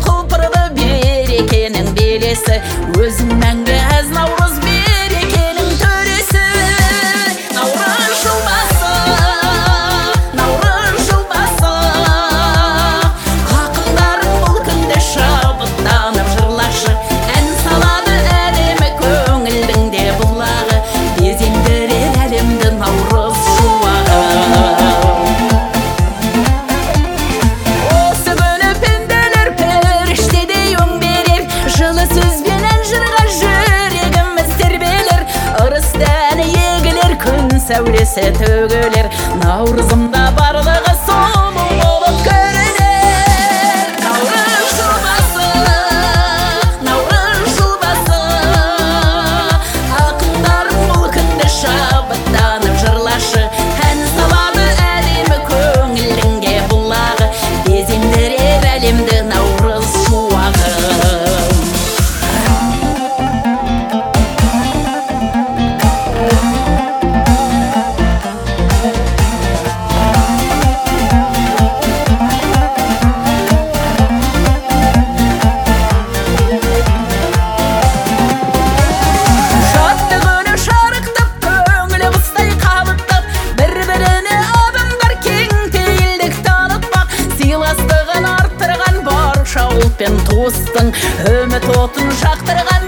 құлпырды берекенің белесі, өзің мәңгі әз наурыз берекенің төресі. Наурыз жыл басы, наурыз жыл басы, ақындарың бұл күнде шабыттанып жырлашы. Ән салады әдемі көңілдің де бұлағы, безендірер әлемді наурыз шуағы. Осы күні пенделер періштедей өң берер, жылы сөзбенен жырға жүрегіміз тербелер. Ырыс дәні егілер, күн сәулесі төгілер, наурызымда барлығы сұлу болып көрінер. Наурыз жыл басы, наурыз жыл басы, ақындарың бұл күнде шабыттанып жырлашы. Ән салады әдемі көңілдің де бұлағы, безендірер әлемді наурыз шуағы. Шатты күні шарықтап, көңілі құстай қабыттап, бір-біріне адамдар кең пейілдік танытпақ. Сыйластығын арттырған барша ұлт пен туыстың, үміт отын жақтырған